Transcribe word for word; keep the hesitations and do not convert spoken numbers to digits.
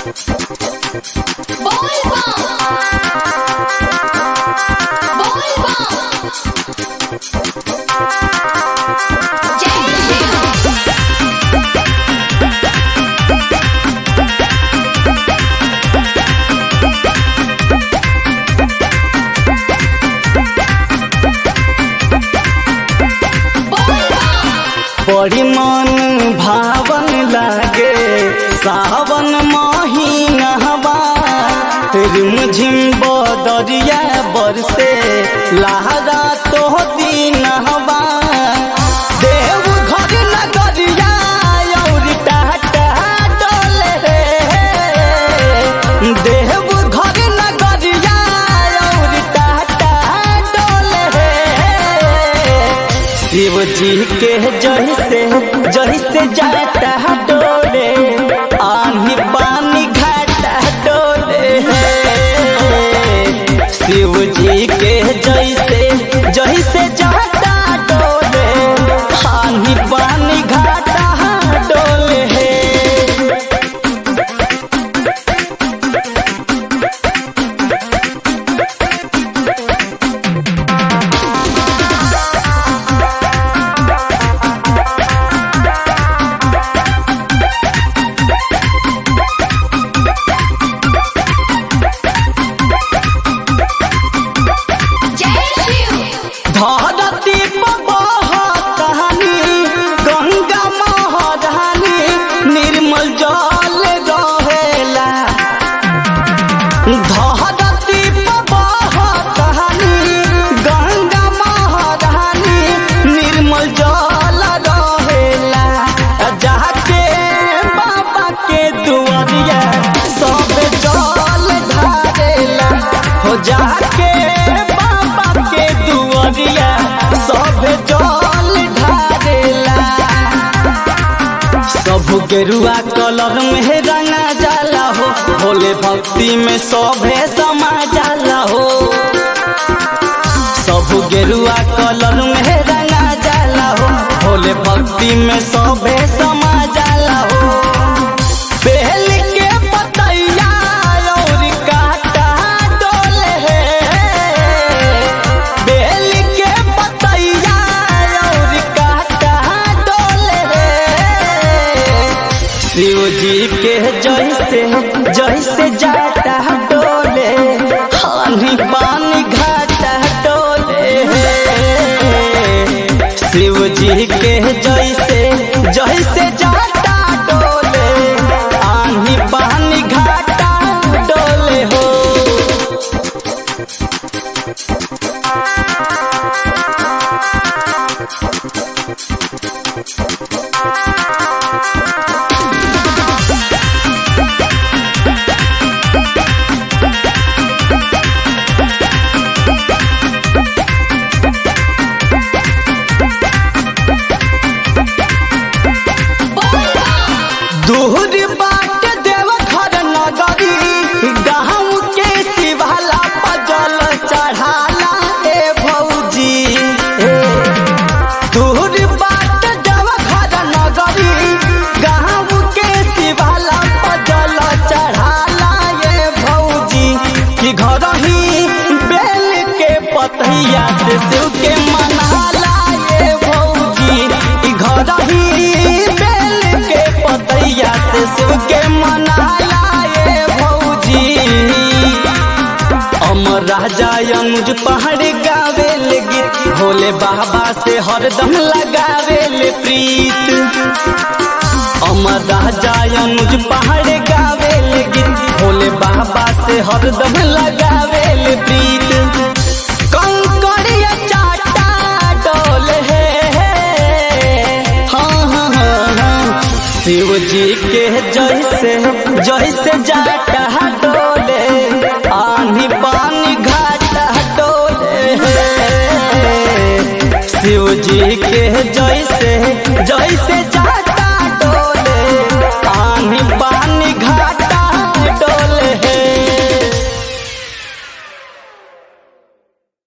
बड़ी मन भावन लागे सावन महीनवा रिमझिम बदरिया बरसे लहरा तो दीनवा देव घर नगरिया और टाटा डोले देव घर नगरिया और टाटा डोले शिव जी के जैसे जैसे जाता डोले आनी पानी घाटा डोले शिव जी के जैसे जैसे जाता डोले आनी पानी घाटा डोले धरती बहतानी गंगा महारानी निर्मल जल रहेला धरती बहतानी गंगा महारानी निर्मल जल रहेला जाके बाबा के दुआरिया सब जल ढारेला हो जाके बाबा के दुआरिया सब जल ढारेला सब गेरुआ कलर में रंगा जाला हो भोले भक्ति में सभे समा जाला हो सब गेरुआ कलर में रंगा जाला हो भोले भक्ति में सभे समा जाला हो बेल के पतैया और काटा डोले बेल के पतैया और काटा डोले शिव जी के जैसे जैसे जाता डोले हानि पानी घाटा डोले शिव जी के जैसे जैसे जाता डोले आनी पानी घाटा डोले हो दूर बाट देव घर नगरी गाँव के शिवाला पजल चढ़ाला ए भौजी दूर बाट देव घर नगरी गाँव के शिवाला पजल चढ़ाला ए भौजी कि घर ही बेल के पतैया से शिव के मनाला ए भौजी कि घर ही बेल के पतैया से शिव के मनाला ये भौजी अमर राजा अनुज पहाड़ गावे गीत भोले बाबा से हरदम लगावे ले प्रीत अमर राजा अनुज पहाड़ गावे गीत भोले बाबा से हरदम लगावे ले प्रीत कंकड़िया चाटा डोले हाँ हाँ हाँ शिव जी के जैसे जैसे जाता डोले आनी पानी घाटा डोले शिव जी के जैसे जैसे जा